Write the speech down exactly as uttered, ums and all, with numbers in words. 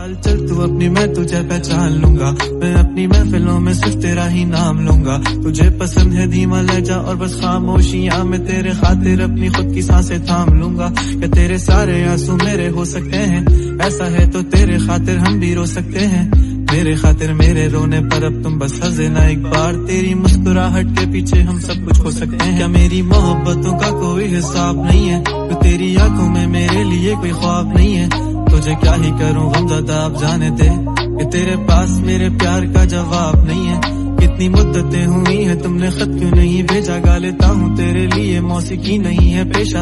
चाल चल तू अपनी, मैं तुझे पहचान लूंगा। मैं अपनी महफिलों में सिर्फ तेरा ही नाम लूंगा। तुझे पसंद है धीमा लहजा और बस खामोशियां, मैं तेरे खातिर अपनी खुद की सांसें थाम लूंगा। कि तेरे सारे आंसू मेरे हो सकते हैं, ऐसा है तो तेरे खातिर हम भी रो सकते हैं। मेरे खातिर मेरे रोने पर अब तुम बस हंस देना एक बार, तेरी मुस्कुराहट के पीछे हम सब कुछ हो सकते हैं। क्या मेरी मोहब्बतों का कोई हिसाब नहीं है, तो तेरी आंखों में मेरे लिए कोई ख्वाब नहीं है। तुझे क्या ही करूं गमज़दा अब जाने दे, कि तेरे पास मेरे प्यार का जवाब नहीं है। कितनी मुद्दतें हुई हैं तुमने खत क्यों नहीं भेजा, गा लेता हूँ तेरे लिए मौसीकी नहीं है पेशा।